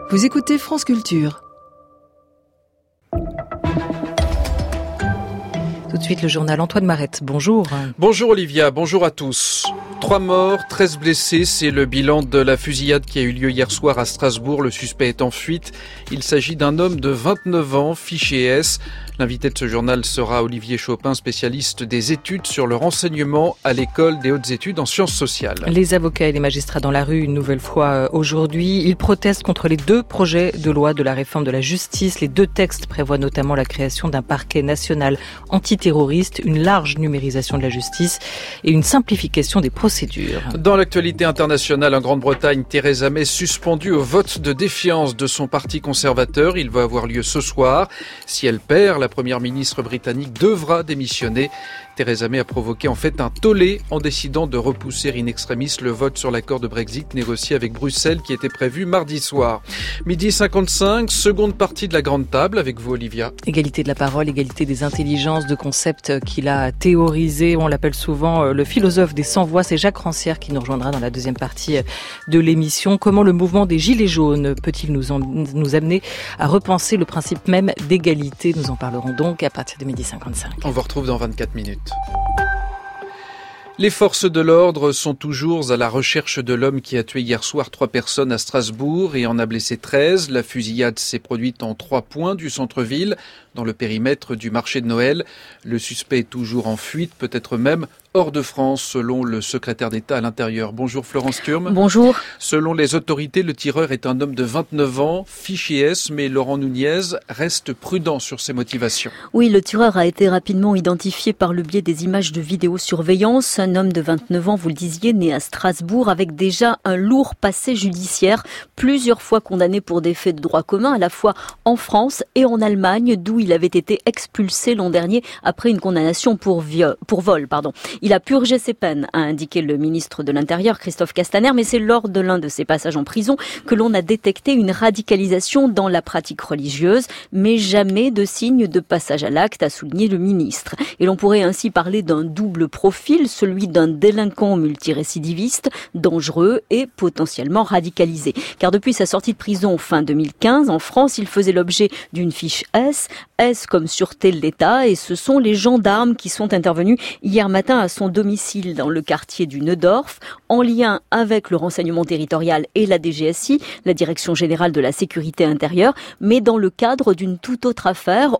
Vous écoutez France Culture. Tout de suite, le journal Antoine Marette. Bonjour. Bonjour Olivia, bonjour à tous. 3 morts, 13 blessés, c'est le bilan de la fusillade qui a eu lieu hier soir à Strasbourg. Le suspect est en fuite. Il s'agit d'un homme de 29 ans, fiché S. L'invité de ce journal sera Olivier Chopin, spécialiste des études sur le renseignement à l'école des hautes études en sciences sociales. Les avocats et les magistrats dans la rue une nouvelle fois aujourd'hui. Ils protestent contre les 2 projets de loi de la réforme de la justice. Les 2 textes prévoient notamment la création d'un parquet national antiterroriste, une large numérisation de la justice et une simplification des procédures. Dans l'actualité internationale, en Grande-Bretagne, Theresa May suspendue au vote de défiance de son parti conservateur. Il va avoir lieu ce soir. Si elle perd, la première ministre britannique devra démissionner. Theresa May a provoqué en fait un tollé en décidant de repousser in extremis le vote sur l'accord de Brexit négocié avec Bruxelles qui était prévu mardi soir. 12h55, seconde partie de la grande table avec vous Olivia. Égalité de la parole, égalité des intelligences, de concepts qu'il a théorisé. On l'appelle souvent le philosophe des 100 voix. C'est Jacques Rancière qui nous rejoindra dans la deuxième partie de l'émission. Comment le mouvement des Gilets jaunes peut-il nous amener à repenser le principe même d'égalité? Nous en parlerons donc à partir de 12h55. On vous retrouve dans 24 minutes. Les forces de l'ordre sont toujours à la recherche de l'homme qui a tué hier soir 3 personnes à Strasbourg et en a blessé 13. La fusillade s'est produite en 3 points du centre-ville, dans le périmètre du marché de Noël. Le suspect est toujours en fuite, peut-être même hors de France, selon le secrétaire d'État à l'Intérieur. Bonjour Florence Thurm. Bonjour. Selon les autorités, le tireur est un homme de 29 ans, fiché S, mais Laurent Nunez reste prudent sur ses motivations. Oui, le tireur a été rapidement identifié par le biais des images de vidéosurveillance. Un homme de 29 ans, vous le disiez, né à Strasbourg, avec déjà un lourd passé judiciaire, plusieurs fois condamné pour des faits de droit commun, à la fois en France et en Allemagne, d'où il avait été expulsé l'an dernier après une condamnation pour vol. Il a purgé ses peines, a indiqué le ministre de l'Intérieur, Christophe Castaner, mais c'est lors de l'un de ses passages en prison que l'on a détecté une radicalisation dans la pratique religieuse, mais jamais de signe de passage à l'acte, a souligné le ministre. Et l'on pourrait ainsi parler d'un double profil, celui d'un délinquant multirécidiviste, dangereux et potentiellement radicalisé. Car depuis sa sortie de prison fin 2015, en France, il faisait l'objet d'une fiche S comme sûreté de l'État, et ce sont les gendarmes qui sont intervenus hier matin à son domicile dans le quartier du Neudorf, en lien avec le renseignement territorial et la DGSI, la Direction Générale de la Sécurité Intérieure, mais dans le cadre d'une toute autre affaire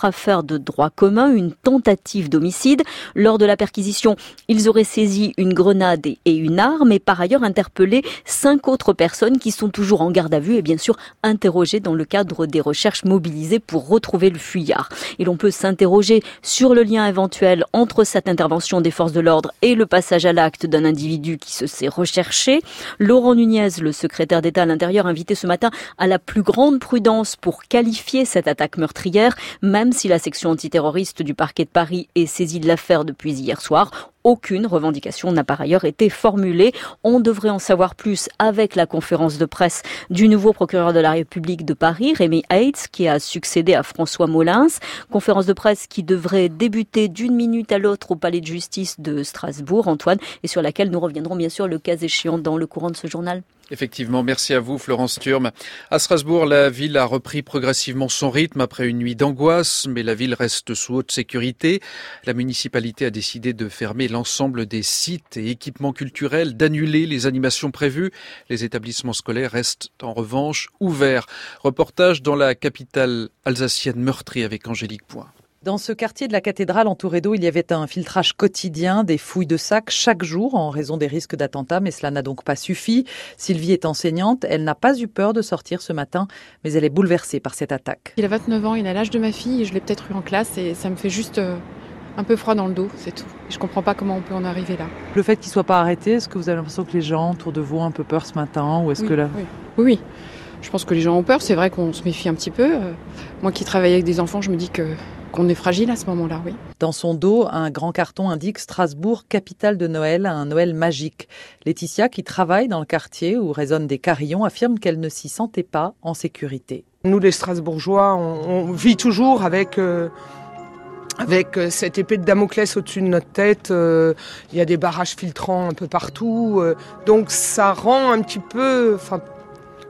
de droit commun, une tentative d'homicide. Lors de la perquisition, ils auraient saisi une grenade et une arme, et par ailleurs interpellé 5 autres personnes qui sont toujours en garde à vue et bien sûr interrogées dans le cadre des recherches mobilisées pour retrouver le fuyard. Et l'on peut s'interroger sur le lien éventuel entre cette intervention des forces de l'ordre et le passage à l'acte d'un individu qui se sait recherché. Laurent Nunez, le secrétaire d'État à l'Intérieur, invité ce matin à la plus grande prudence pour qualifier cette attaque meurtrière, même si la section antiterroriste du parquet de Paris est saisie de l'affaire depuis hier soir. Aucune revendication n'a par ailleurs été formulée. On devrait en savoir plus avec la conférence de presse du nouveau procureur de la République de Paris, Rémi Heitz, qui a succédé à François Molins. Conférence de presse qui devrait débuter d'une minute à l'autre au palais de justice de Strasbourg, Antoine, et sur laquelle nous reviendrons bien sûr le cas échéant dans le courant de ce journal. Effectivement, merci à vous Florence Thurm. À Strasbourg, la ville a repris progressivement son rythme après une nuit d'angoisse, mais la ville reste sous haute sécurité. La municipalité a décidé de fermer l'ensemble des sites et équipements culturels, d'annuler les animations prévues. Les établissements scolaires restent en revanche ouverts. Reportage dans la capitale alsacienne meurtrie avec Angélique Point. Dans ce quartier de la cathédrale entouré d'eau, il y avait un filtrage quotidien, des fouilles de sacs chaque jour en raison des risques d'attentats, mais cela n'a donc pas suffi. Sylvie est enseignante, elle n'a pas eu peur de sortir ce matin, mais elle est bouleversée par cette attaque. Il a 29 ans, il a l'âge de ma fille, et je l'ai peut-être eu en classe et ça me fait juste un peu froid dans le dos, c'est tout. Je comprends pas comment on peut en arriver là. Le fait qu'il soit pas arrêté, est-ce que vous avez l'impression que les gens autour de vous ont un peu peur ce matin ou est-ce oui, que là... Oui. Je pense que les gens ont peur, c'est vrai qu'on se méfie un petit peu. Moi qui travaille avec des enfants, je me dis qu'on est fragile à ce moment-là, oui. Dans son dos, un grand carton indique Strasbourg, capitale de Noël, un Noël magique. Laetitia, qui travaille dans le quartier où résonnent des carillons, affirme qu'elle ne s'y sentait pas en sécurité. Nous, les Strasbourgeois, on vit toujours avec cette épée de Damoclès au-dessus de notre tête. Il y a des barrages filtrants un peu partout. Donc ça rend un petit peu...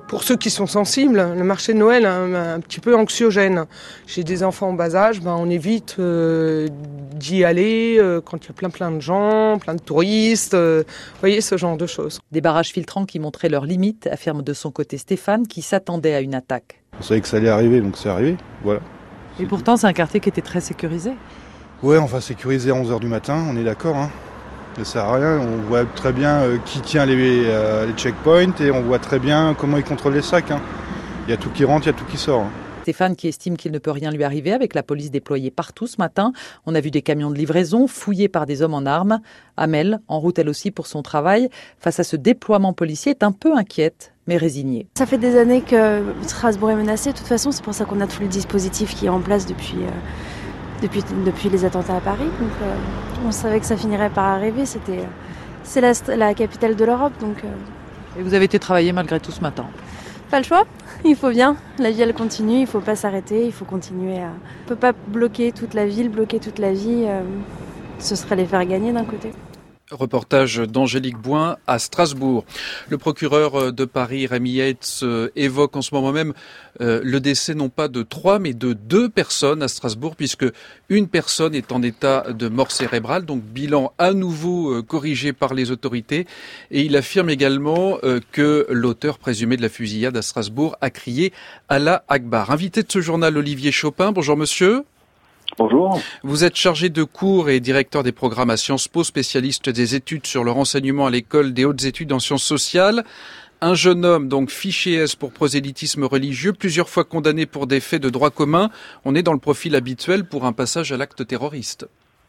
Pour ceux qui sont sensibles, le marché de Noël est un petit peu anxiogène. J'ai des enfants en bas âge, on évite d'y aller quand il y a plein de gens, plein de touristes, vous voyez, ce genre de choses. Des barrages filtrants qui montraient leurs limites, affirme de son côté Stéphane, qui s'attendait à une attaque. On savait que ça allait arriver, donc c'est arrivé, voilà. Et pourtant, c'est un quartier qui était très sécurisé. Ouais, on va sécuriser à 11h du matin, on est d'accord, hein. Ça sert à rien, on voit très bien qui tient les checkpoints et on voit très bien comment ils contrôlent les sacs. Hein. Il y a tout qui rentre, il y a tout qui sort. Hein. Stéphane qui estime qu'il ne peut rien lui arriver avec la police déployée partout ce matin. On a vu des camions de livraison fouillés par des hommes en armes. Amel, en route elle aussi pour son travail, face à ce déploiement policier, est un peu inquiète, mais résignée. Ça fait des années que Strasbourg est menacé. De toute façon, c'est pour ça qu'on a tout le dispositif qui est en place depuis les attentats à Paris. Donc, on savait que ça finirait par arriver. C'est la capitale de l'Europe. Donc, Et vous avez été travailler malgré tout ce matin? Pas le choix, il faut bien. La vie, elle continue, il ne faut pas s'arrêter, il faut continuer à... On ne peut pas bloquer toute la ville, bloquer toute la vie. Ce serait les faire gagner d'un côté. Reportage d'Angélique Boin à Strasbourg. Le procureur de Paris, Rémi Yates, évoque en ce moment même le décès non pas de 3 mais de 2 personnes à Strasbourg, puisque une personne est en état de mort cérébrale, donc bilan à nouveau corrigé par les autorités. Et il affirme également que l'auteur présumé de la fusillade à Strasbourg a crié « Allah Akbar ». Invité de ce journal, Olivier Chopin. Bonjour monsieur. Bonjour. Vous êtes chargé de cours et directeur des programmes à Sciences Po, spécialiste des études sur le renseignement à l'école des hautes études en sciences sociales. Un jeune homme, donc fiché S pour prosélytisme religieux, plusieurs fois condamné pour des faits de droit commun. On est dans le profil habituel pour un passage à l'acte terroriste.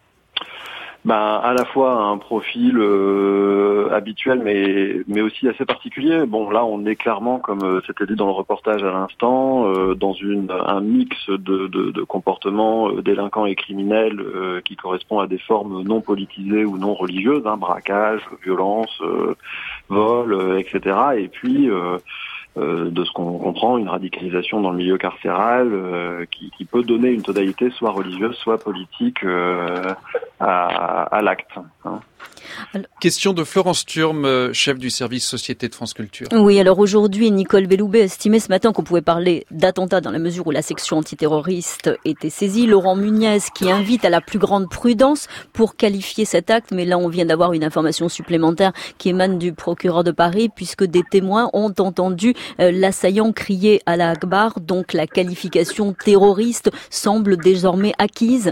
À la fois un profil habituel, mais aussi assez particulier. Bon, là, on est clairement, comme c'était dit dans le reportage à l'instant, dans un mix de comportements délinquants et criminels qui correspond à des formes non politisées ou non religieuses, braquage, violence, vol, etc. Et puis de ce qu'on comprend, une radicalisation dans le milieu carcéral qui peut donner une tonalité soit religieuse, soit politique à l'acte. Question de Florence Thurme, chef du service Société de France Culture. Oui, alors aujourd'hui, Nicole Belloubet estimait ce matin qu'on pouvait parler d'attentat dans la mesure où la section antiterroriste était saisie. Laurent Muniez qui invite à la plus grande prudence pour qualifier cet acte. Mais là, on vient d'avoir une information supplémentaire qui émane du procureur de Paris puisque des témoins ont entendu l'assaillant crier Allah Akbar. Donc la qualification terroriste semble désormais acquise.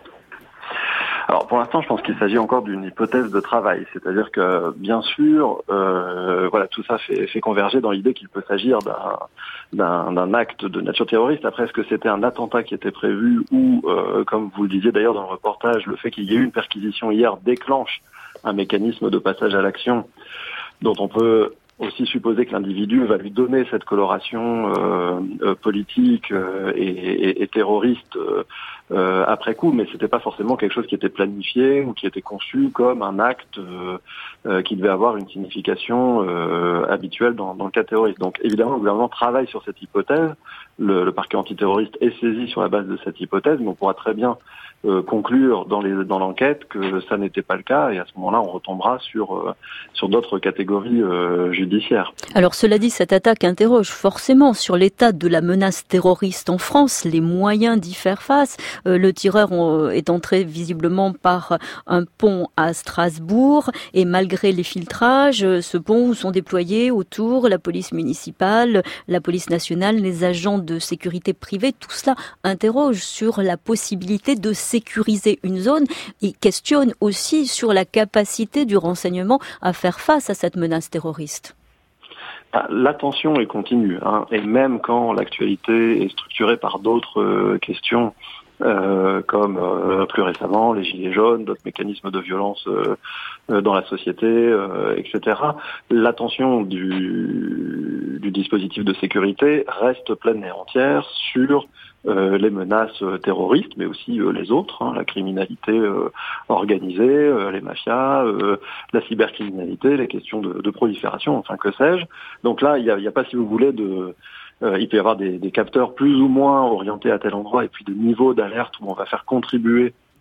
Alors pour l'instant, je pense qu'il s'agit encore d'une hypothèse de travail, c'est-à-dire que bien sûr, tout ça fait converger dans l'idée qu'il peut s'agir d'un acte de nature terroriste. Après, est-ce que c'était un attentat qui était prévu ou, comme vous le disiez d'ailleurs dans le reportage, le fait qu'il y ait eu une perquisition hier déclenche un mécanisme de passage à l'action dont on peut aussi supposer que l'individu va lui donner cette coloration politique et terroriste après coup, mais c'était pas forcément quelque chose qui était planifié ou qui était conçu comme un acte qui devait avoir une signification habituelle dans le cas terroriste. Donc évidemment, le gouvernement travaille sur cette hypothèse. Le parquet antiterroriste est saisi sur la base de cette hypothèse, mais on pourra très bien conclure dans l'enquête que ça n'était pas le cas, et à ce moment-là on retombera sur d'autres catégories judiciaires. Alors cela dit, cette attaque interroge forcément sur l'état de la menace terroriste en France, les moyens d'y faire face. Le tireur est entré visiblement par un pont à Strasbourg, et malgré les filtrages, ce pont où sont déployés autour la police municipale, la police nationale, les agents de sécurité privée, tout cela interroge sur la possibilité de sécuriser une zone et questionne aussi sur la capacité du renseignement à faire face à cette menace terroriste. L'attention est continue, et même quand l'actualité est structurée par d'autres questions, comme plus récemment les gilets jaunes, d'autres mécanismes de violence dans la société, etc. L'attention du dispositif de sécurité reste pleine et entière sur les menaces terroristes, mais aussi les autres, la criminalité organisée, les mafias, la cybercriminalité, les questions de prolifération, enfin que sais-je. Donc là, il y a pas, si vous voulez, il peut y avoir des capteurs plus ou moins orientés à tel endroit et puis des niveaux d'alerte où on va faire contribuer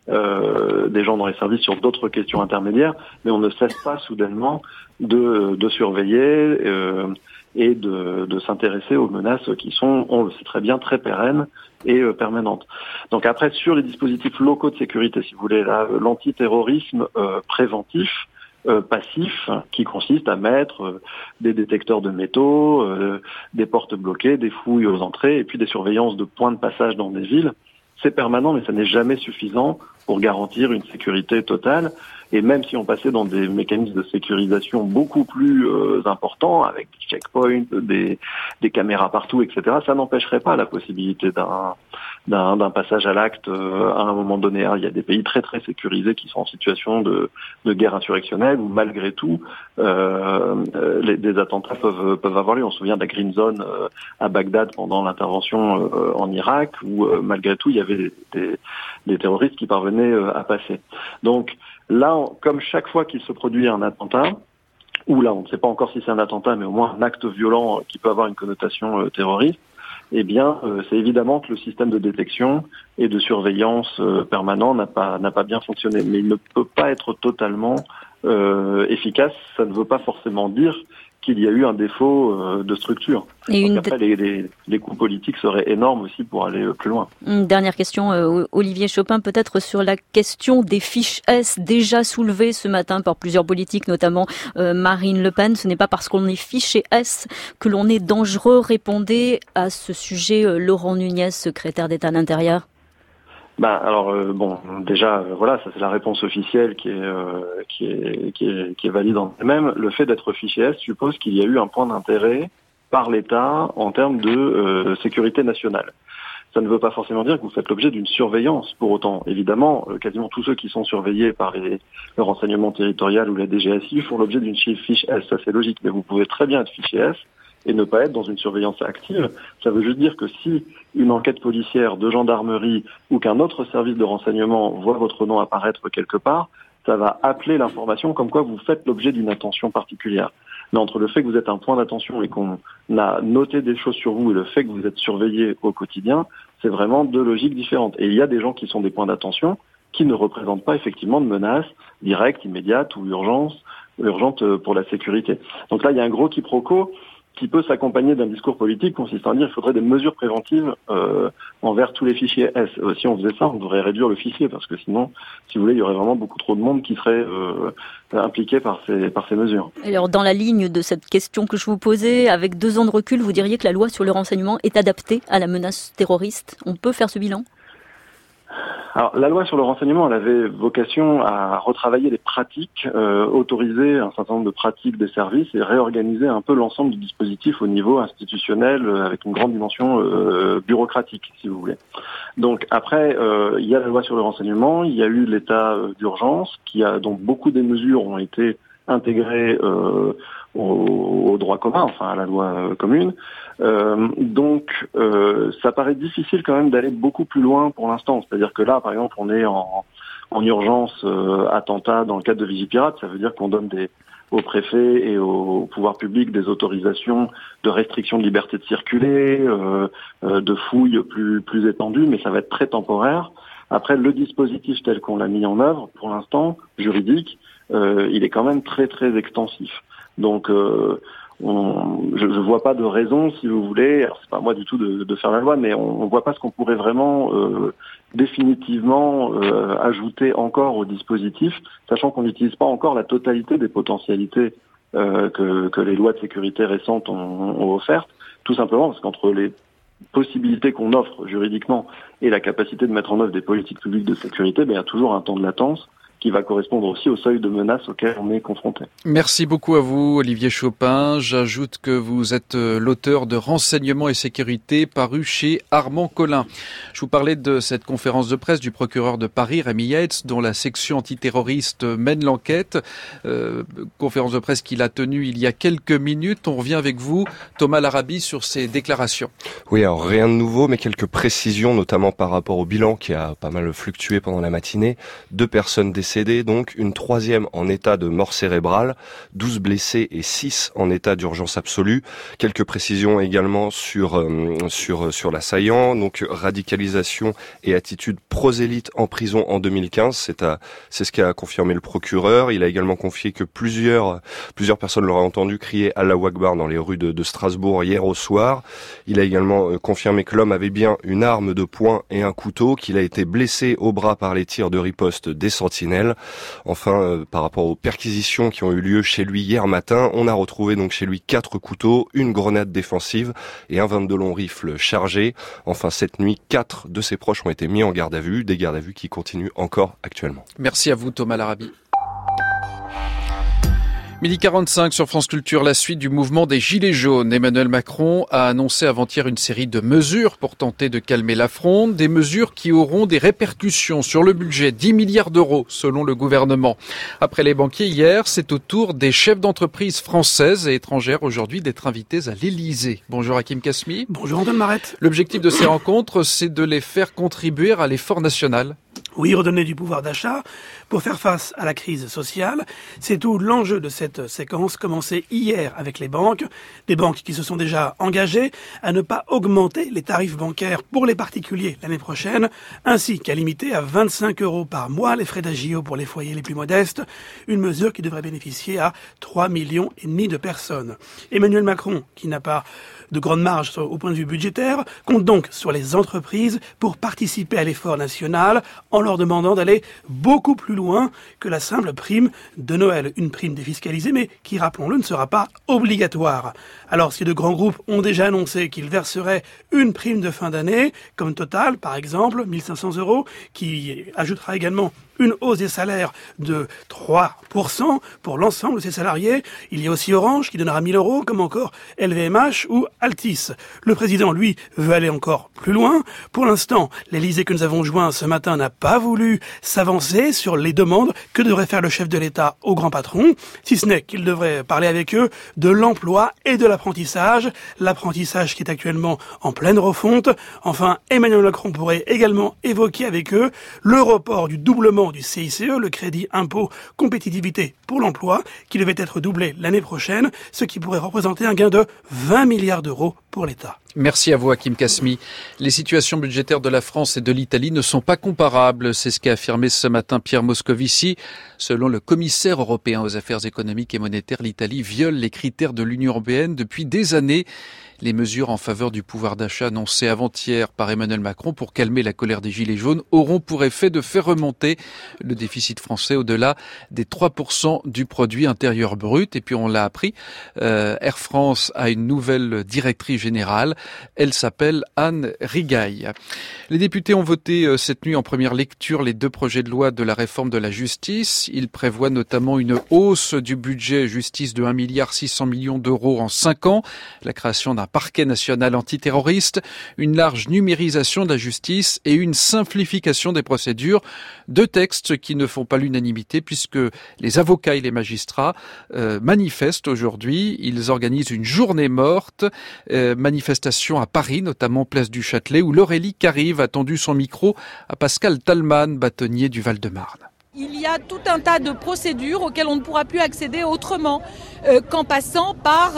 des gens dans les services sur d'autres questions intermédiaires, mais on ne cesse pas soudainement de surveiller et de s'intéresser aux menaces qui sont, on le sait très bien, très pérennes et permanentes. Donc après, sur les dispositifs locaux de sécurité, si vous voulez, là, l'antiterrorisme préventif, passif, qui consiste à mettre des détecteurs de métaux, des portes bloquées, des fouilles aux entrées et puis des surveillances de points de passage dans des villes. C'est permanent, mais ça n'est jamais suffisant pour garantir une sécurité totale. Et même si on passait dans des mécanismes de sécurisation beaucoup plus importants, avec des checkpoints, des caméras partout, etc., ça n'empêcherait pas la possibilité d'un passage à l'acte à un moment donné. Il y a des pays très très sécurisés qui sont en situation de guerre insurrectionnelle où malgré tout des attentats peuvent avoir lieu. On se souvient de la Green Zone à Bagdad pendant l'intervention en Irak où malgré tout il y avait des terroristes qui parvenaient à passer. Donc là, comme chaque fois qu'il se produit un attentat, ou là on ne sait pas encore si c'est un attentat, mais au moins un acte violent qui peut avoir une connotation terroriste, eh bien, c'est évidemment que le système de détection et de surveillance permanent n'a pas bien fonctionné. Mais il ne peut pas être totalement efficace. Ça ne veut pas forcément dire qu'il y a eu un défaut de structure. Et après, les coûts politiques seraient énormes aussi pour aller plus loin. Une dernière question, Olivier Chopin, peut-être sur la question des fiches S déjà soulevées ce matin par plusieurs politiques, notamment Marine Le Pen. Ce n'est pas parce qu'on est fiché S que l'on est dangereux. Répondez à ce sujet, Laurent Nunez, secrétaire d'État à l'Intérieur. Déjà, voilà, ça c'est la réponse officielle qui est valide en elle-même. Le fait d'être fiché S suppose qu'il y a eu un point d'intérêt par l'État en termes de sécurité nationale. Ça ne veut pas forcément dire que vous faites l'objet d'une surveillance pour autant. Évidemment, quasiment tous ceux qui sont surveillés par le renseignement territorial ou la DGSI font l'objet d'une fiche S, ça c'est logique, mais vous pouvez très bien être fiché S et ne pas être dans une surveillance active. Ça veut juste dire que si une enquête policière de gendarmerie ou qu'un autre service de renseignement voit votre nom apparaître quelque part, ça va appeler l'information comme quoi vous faites l'objet d'une attention particulière. Mais entre le fait que vous êtes un point d'attention et qu'on a noté des choses sur vous et le fait que vous êtes surveillé au quotidien, c'est vraiment deux logiques différentes. Et il y a des gens qui sont des points d'attention qui ne représentent pas effectivement de menaces directes, immédiates ou urgentes pour la sécurité. Donc là, il y a un gros quiproquo qui peut s'accompagner d'un discours politique consistant à dire qu'il faudrait des mesures préventives envers tous les fichiers S. Si on faisait ça, on devrait réduire le fichier, parce que sinon, si vous voulez, il y aurait vraiment beaucoup trop de monde qui serait impliqué par ces mesures. Alors, dans la ligne de cette question que je vous posais, avec 2 ans de recul, vous diriez que la loi sur le renseignement est adaptée à la menace terroriste? On peut faire ce bilan? Alors, la loi sur le renseignement, elle avait vocation à retravailler les pratiques, autoriser un certain nombre de pratiques des services et réorganiser un peu l'ensemble du dispositif au niveau institutionnel avec une grande dimension bureaucratique, si vous voulez. Donc après, il y a la loi sur le renseignement, il y a eu l'état d'urgence, dont beaucoup des mesures ont été intégrées au droit commun, enfin à la loi commune. Donc ça paraît difficile quand même d'aller beaucoup plus loin pour l'instant. C'est-à-dire que là, par exemple, on est en urgence attentat dans le cadre de Vigipirate. Ça veut dire qu'on donne aux préfets et aux pouvoirs publics des autorisations de restriction de liberté de circuler, de fouilles plus étendues, mais ça va être très temporaire. Après, le dispositif tel qu'on l'a mis en œuvre, pour l'instant, juridique, il est quand même très très extensif. Donc je vois pas de raison, si vous voulez, alors c'est pas moi du tout de faire la loi, mais on voit pas ce qu'on pourrait vraiment définitivement ajouter encore au dispositif, sachant qu'on n'utilise pas encore la totalité des potentialités que les lois de sécurité récentes ont offertes, tout simplement parce qu'entre les possibilités qu'on offre juridiquement et la capacité de mettre en œuvre des politiques publiques de sécurité, il y a toujours un temps de latence qui va correspondre aussi au seuil de menace auquel on est confronté. Merci beaucoup à vous, Olivier Chopin. J'ajoute que vous êtes l'auteur de Renseignements et sécurité, paru chez Armand Collin. Je vous parlais de cette conférence de presse du procureur de Paris, Rémi Yates, dont la section antiterroriste mène l'enquête. Conférence de presse qu'il a tenue il y a quelques minutes. On revient avec vous, Thomas Larabie, sur ces déclarations. Oui, alors rien de nouveau, mais quelques précisions, notamment par rapport au bilan qui a pas mal fluctué pendant la matinée. 2 personnes décédées décédés, donc une troisième en état de mort cérébrale, 12 blessés et 6 en état d'urgence absolue. Quelques précisions également sur l'assaillant, donc radicalisation et attitude prosélyte en prison en 2015, c'est ce qu'a confirmé le procureur. Il a également confié que plusieurs personnes l'auraient entendu crier Allahu Akbar dans les rues de Strasbourg hier au soir. Il a également confirmé que l'homme avait bien une arme de poing et un couteau, qu'il a été blessé au bras par les tirs de riposte des sentinelles. Enfin, par rapport aux perquisitions qui ont eu lieu chez lui hier matin, on a retrouvé donc chez lui 4 couteaux, une grenade défensive et un 22 long rifle chargé. Enfin, cette nuit, 4 de ses proches ont été mis en garde à vue, des gardes à vue qui continuent encore actuellement. Merci à vous Thomas Larabi. 12h45 sur France Culture, la suite du mouvement des Gilets jaunes. Emmanuel Macron a annoncé avant-hier une série de mesures pour tenter de calmer la fronde, des mesures qui auront des répercussions sur le budget, 10 milliards d'euros selon le gouvernement. Après les banquiers hier, c'est au tour des chefs d'entreprise françaises et étrangères aujourd'hui d'être invités à l'Elysée. Bonjour Hakim Kasmi. Bonjour Antoine Marette. L'objectif de ces rencontres, c'est de les faire contribuer à l'effort national. Oui, redonner du pouvoir d'achat pour faire face à la crise sociale. C'est tout l'enjeu de cette séquence commencée hier avec les banques. Des banques qui se sont déjà engagées à ne pas augmenter les tarifs bancaires pour les particuliers l'année prochaine, ainsi qu'à limiter à 25 € par mois les frais d'agio pour les foyers les plus modestes. Une mesure qui devrait bénéficier à 3,5 millions de personnes. Emmanuel Macron, qui n'a pas de grande marge au point de vue budgétaire, compte donc sur les entreprises pour participer à l'effort national en leur demandant d'aller beaucoup plus loin que la simple prime de Noël. Une prime défiscalisée, mais qui, rappelons-le, ne sera pas obligatoire. Alors, si de grands groupes ont déjà annoncé qu'ils verseraient une prime de fin d'année, comme Total, par exemple, 1 500 €, qui ajoutera également une hausse des salaires de 3% pour l'ensemble de ses salariés. Il y a aussi Orange qui donnera 1 000 €, comme encore LVMH ou Altis. Le président, lui, veut aller encore plus loin. Pour l'instant, l'Élysée que nous avons joint ce matin n'a pas voulu s'avancer sur les demandes que devrait faire le chef de l'État au grand patron, si ce n'est qu'il devrait parler avec eux de l'emploi et de l'apprentissage. L'apprentissage qui est actuellement en pleine refonte. Enfin, Emmanuel Macron pourrait également évoquer avec eux le report du doublement du CICE, le crédit impôt compétitivité pour l'emploi, qui devait être doublé l'année prochaine, ce qui pourrait représenter un gain de 20 milliards d'euros pour l'État. Merci à vous Hakim Kasmi. Les situations budgétaires de la France et de l'Italie ne sont pas comparables, c'est ce qu'a affirmé ce matin Pierre Moscovici. Selon le commissaire européen aux affaires économiques et monétaires, l'Italie viole les critères de l'Union européenne depuis des années. Les mesures en faveur du pouvoir d'achat annoncées avant-hier par Emmanuel Macron pour calmer la colère des Gilets jaunes auront pour effet de faire remonter le déficit français au-delà des 3% du produit intérieur brut. Et puis on l'a appris, Air France a une nouvelle directrice générale. Elle s'appelle Anne Rigail. Les députés ont voté cette nuit en première lecture les 2 projets de loi de la réforme de la justice. Ils prévoient notamment une hausse du budget justice de 1,6 milliard d'euros en 5 ans, la création d'un parquet national antiterroriste, une large numérisation de la justice et une simplification des procédures. 2 textes qui ne font pas l'unanimité puisque les avocats et les magistrats manifestent aujourd'hui. Ils organisent une journée morte, manifestation à Paris, notamment place du Châtelet, où Laurélie Carive a tendu son micro à Pascal Talman, bâtonnier du Val-de-Marne. Il y a tout un tas de procédures auxquelles on ne pourra plus accéder autrement qu'en passant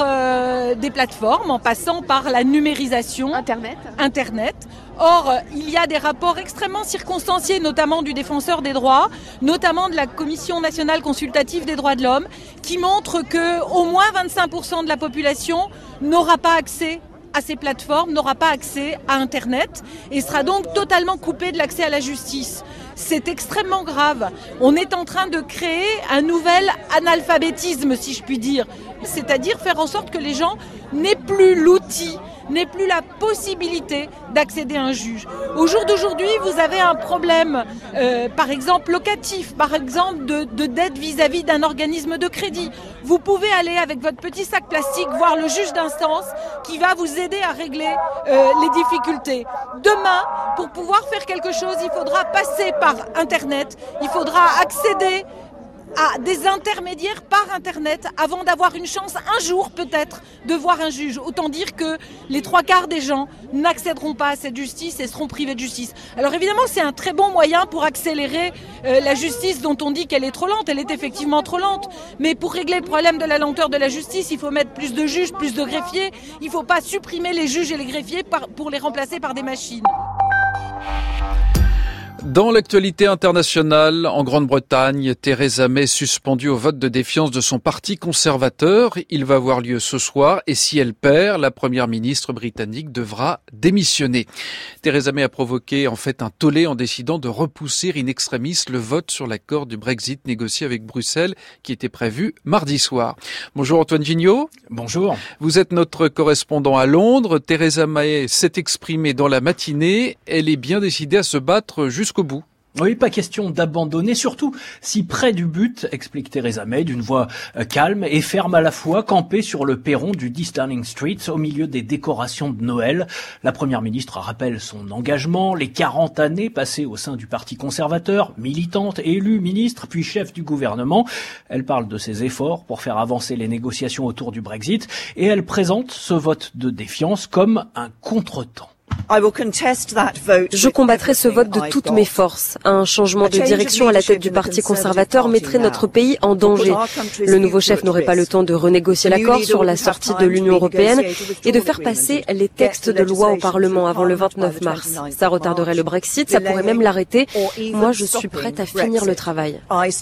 par des plateformes, en passant par la numérisation. Internet. Or, il y a des rapports extrêmement circonstanciés, notamment du Défenseur des droits, notamment de la Commission nationale consultative des droits de l'homme, qui montrent que au moins 25% de la population n'aura pas accès à ces plateformes, n'aura pas accès à Internet et sera donc totalement coupé de l'accès à la justice. C'est extrêmement grave. On est en train de créer un nouvel analphabétisme, si je puis dire. C'est-à-dire faire en sorte que les gens n'aient plus l'outil, n'aient plus la possibilité d'accéder à un juge. Au jour d'aujourd'hui, vous avez un problème, par exemple locatif, par exemple de dette vis-à-vis d'un organisme de crédit. Vous pouvez aller avec votre petit sac plastique voir le juge d'instance qui va vous aider à régler les difficultés. Demain, pour pouvoir faire quelque chose, il faudra passer par Internet, il faudra accéder à des intermédiaires par Internet avant d'avoir une chance un jour peut-être de voir un juge. Autant dire que les 3/4 des gens n'accéderont pas à cette justice et seront privés de justice. Alors évidemment, c'est un très bon moyen pour accélérer la justice dont on dit qu'elle est trop lente. Elle est effectivement trop lente. Mais pour régler le problème de la lenteur de la justice, il faut mettre plus de juges, plus de greffiers. Il ne faut pas supprimer les juges et les greffiers pour les remplacer par des machines. Dans l'actualité internationale, en Grande-Bretagne, Theresa May suspendue au vote de défiance de son parti conservateur. Il va avoir lieu ce soir et si elle perd, la première ministre britannique devra démissionner. Theresa May a provoqué en fait un tollé en décidant de repousser in extremis le vote sur l'accord du Brexit négocié avec Bruxelles qui était prévu mardi soir. Bonjour Antoine Gignot. Bonjour. Vous êtes notre correspondant à Londres. Theresa May s'est exprimée dans la matinée. Elle est bien décidée à se battre jusqu'au bout. Oui, pas question d'abandonner, surtout si près du but, explique Theresa May d'une voix calme et ferme à la fois, campée sur le perron du 10 Downing Street au milieu des décorations de Noël. La première ministre rappelle son engagement, les 40 années passées au sein du parti conservateur, militante, élue ministre, puis chef du gouvernement. Elle parle de ses efforts pour faire avancer les négociations autour du Brexit et elle présente ce vote de défiance comme un contretemps. Je combattrai ce vote de toutes mes forces. Un changement de direction à la tête du Parti conservateur mettrait notre pays en danger. Le nouveau chef n'aurait pas le temps de renégocier l'accord sur la sortie de l'Union européenne et de faire passer les textes de loi au Parlement avant le 29 mars. Ça retarderait le Brexit, ça pourrait même l'arrêter. Moi, je suis prête à finir le travail.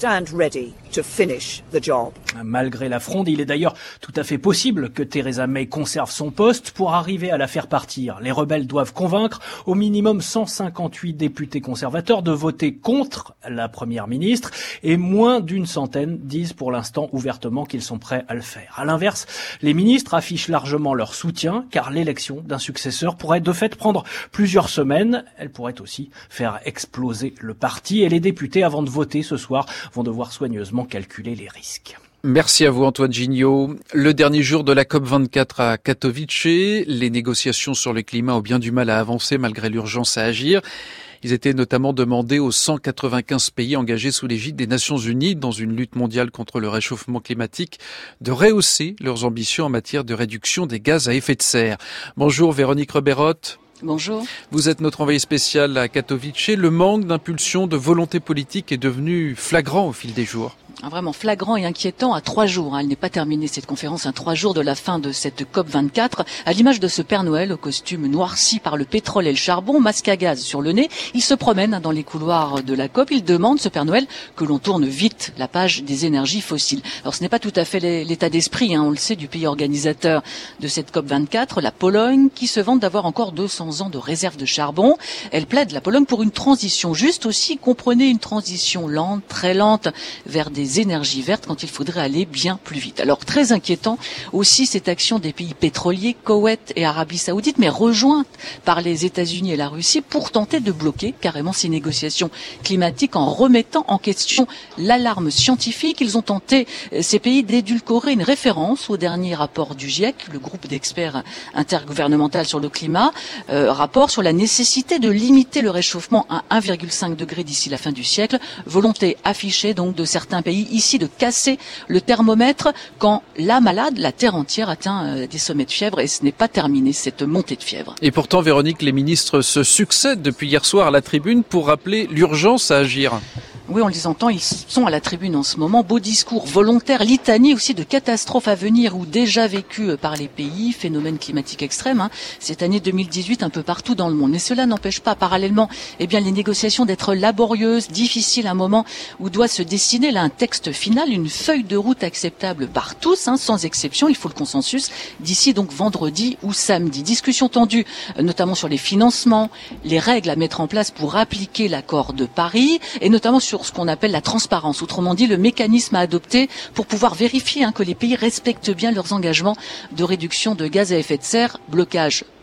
Malgré la fronde, il est d'ailleurs tout à fait possible que Theresa May conserve son poste pour arriver à la faire partir. Les rebelles doivent convaincre au minimum 158 députés conservateurs de voter contre la première ministre et moins d'une centaine disent pour l'instant ouvertement qu'ils sont prêts à le faire. À l'inverse, les ministres affichent largement leur soutien car l'élection d'un successeur pourrait de fait prendre plusieurs semaines. Elle pourrait aussi faire exploser le parti et les députés avant de voter ce soir vont devoir soigneusement calculer les risques. Merci à vous Antoine Gignot. Le dernier jour de la COP24 à Katowice, les négociations sur le climat ont bien du mal à avancer malgré l'urgence à agir. Ils étaient notamment demandés aux 195 pays engagés sous l'égide des Nations Unies dans une lutte mondiale contre le réchauffement climatique de rehausser leurs ambitions en matière de réduction des gaz à effet de serre. Bonjour Véronique Reberotte. Bonjour. Vous êtes notre envoyé spécial à Katowice. Le manque d'impulsion, de volonté politique est devenu flagrant au fil des jours. Vraiment flagrant et inquiétant à 3 jours. Elle n'est pas terminée cette conférence, 3 jours de la fin de cette COP24. À l'image de ce Père Noël au costume noirci par le pétrole et le charbon, masque à gaz sur le nez, il se promène dans les couloirs de la COP. Il demande, ce Père Noël, que l'on tourne vite la page des énergies fossiles. Alors ce n'est pas tout à fait l'état d'esprit, on le sait, du pays organisateur de cette COP24, la Pologne, qui se vante d'avoir encore 200 ans de réserve de charbon. Elle plaide, la Pologne, pour une transition juste aussi, comprenez, une transition lente, très lente, vers des énergies vertes quand il faudrait aller bien plus vite. Alors très inquiétant aussi cette action des pays pétroliers, Koweït et Arabie Saoudite, mais rejointe par les États-Unis et la Russie pour tenter de bloquer carrément ces négociations climatiques en remettant en question l'alarme scientifique. Ils ont tenté, ces pays, d'édulcorer une référence au dernier rapport du GIEC, le groupe d'experts intergouvernemental sur le climat, rapport sur la nécessité de limiter le réchauffement à 1,5 degré d'ici la fin du siècle, volonté affichée donc de certains pays ici de casser le thermomètre quand la malade, la terre entière, atteint des sommets de fièvre et ce n'est pas terminé cette montée de fièvre. Et pourtant, Véronique, les ministres se succèdent depuis hier soir à la tribune pour rappeler l'urgence à agir. Oui, on les entend, ils sont à la tribune en ce moment. Beau discours volontaire, litanie aussi de catastrophes à venir ou déjà vécues par les pays, phénomènes climatiques extrêmes, cette année 2018 un peu partout dans le monde. Mais cela n'empêche pas parallèlement les négociations d'être laborieuses, difficiles, un moment où doit se dessiner là un texte final, une feuille de route acceptable par tous, sans exception, il faut le consensus, d'ici donc vendredi ou samedi. Discussion tendue, notamment sur les financements, les règles à mettre en place pour appliquer l'accord de Paris, et notamment sur ce qu'on appelle la transparence, autrement dit le mécanisme à adopter pour pouvoir vérifier que les pays respectent bien leurs engagements de réduction de gaz à effet de serre, blocage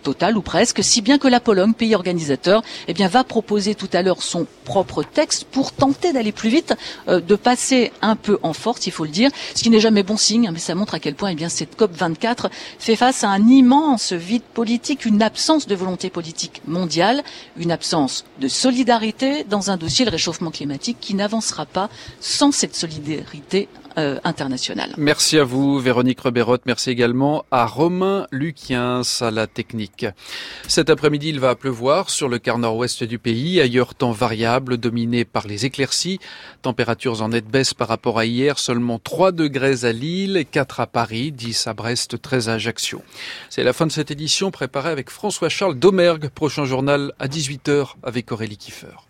totale ou presque, si bien que la Pologne, pays organisateur, va proposer tout à l'heure son propre texte pour tenter d'aller plus vite, de passer un peu en force, il faut le dire, ce qui n'est jamais bon signe, mais ça montre à quel point cette COP24 fait face à un immense vide politique, une absence de volonté politique mondiale, une absence de solidarité dans un dossier, le réchauffement climatique, qui n'avancera pas sans cette solidarité internationale. Merci à vous, Véronique Reberotte. Merci également à Romain Luquiens à la technique. Cet après-midi, il va pleuvoir sur le quart nord-ouest du pays. Ailleurs, temps variable, dominé par les éclaircies. Températures en nette baisse par rapport à hier. Seulement 3 degrés à Lille, 4 à Paris, 10 à Brest, 13 à Ajaccio. C'est la fin de cette édition préparée avec François-Charles Domergue. Prochain journal à 18h avec Aurélie Kiefer.